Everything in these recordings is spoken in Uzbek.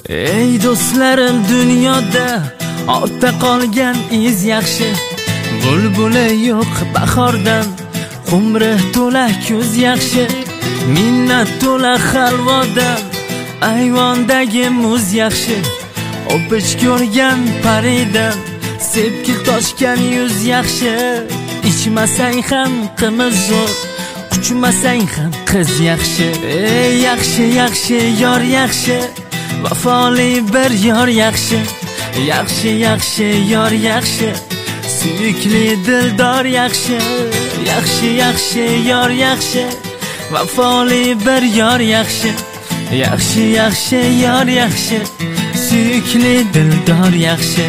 Ey do'stlarim, dunyoda ortda qolgan iz yaxshi. Bulbuli yo'q bahordan, qumri to'la kuz yaxshi. Minnat to'la halvodan, ayvondagi muz yaxshi. O'pish ko'rgan paridan, sepki toshgan yuz yaxshi. Ichmasang ham qimiz zo'r, quchmasang ham qiz yaxshi. Ey yaxshi yaxshi yor yaxshi, vafoli bir yor yaxshi. Yaxshi yaxshi yor yaxshi, suyukli dildor yaxshi. Yaxshi yaxshi yor yaxshi, vafoli bir yor yaxshi. Yaxshi yaxshi yor yaxshi, suyukli dildor yaxshi.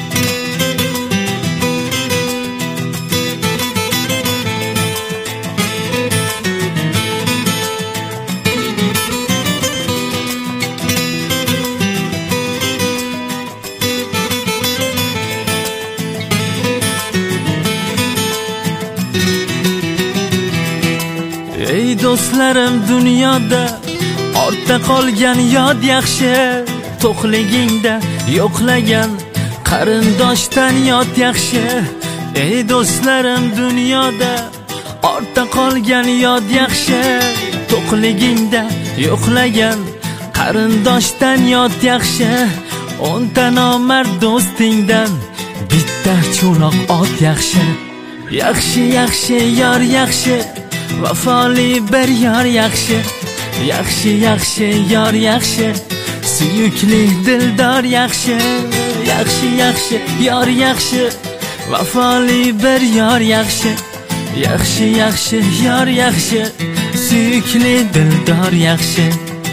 Ey do'stlarim, dunyoda ortda qolgan yod yaxshi. To'qligingda yo'qlagan qarindoshdan yod yaxshi. Ey do'stlarim, dunyoda ortda qolgan yod yaxshi. To'qligingda yo'qlagan qarindoshdan yod yaxshi. 10 ta nomard do'stingdan bitta cho'loq ot yaxshi. Yaxshi yaxshi yor yaxshi, vafoli bir yor yaxshi. Yaxshi yaxshi yor yaxshi, suyukli dildor yaxshi. Yaxshi yaxshi yor yaxshi, vafoli bir yor yaxshi. Yaxshi yaxshi yor yaxshi, suyukli dildor yaxshi.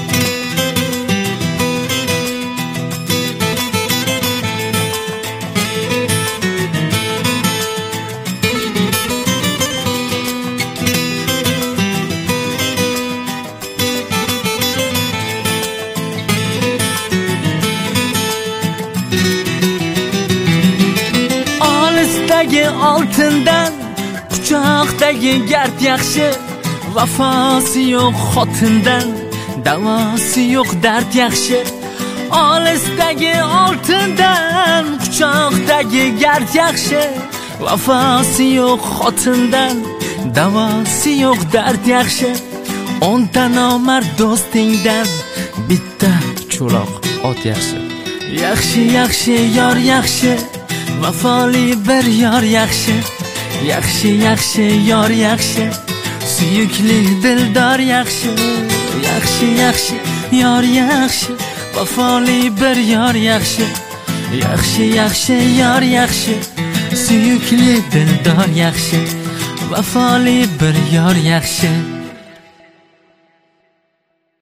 Oltindan quchoqdagi gard yaxshi. Vafosi yo'q xotindan, davosi yo'q dard yaxshi. Olisdagi oltindan quchoqdagi gard yaxshi. Vafosi yo'q xotindan, davosi yo'q dard yaxshi. 10 ta nomard do'stingdan bitta cho'loq ot yaxshi. Yaxshi yaxshi yor yaxshi, vafoli bir yor yaxshi. Yaxshi yaxshi yor yaxshi, suyukli dildor yaxshi. Yaxshi yaxshi yor yaxshi, vafoli bir yor yaxshi. Yaxshi yaxshi yor yaxshi, suyukli dildor yaxshi. Vafoli bir yor yaxshi.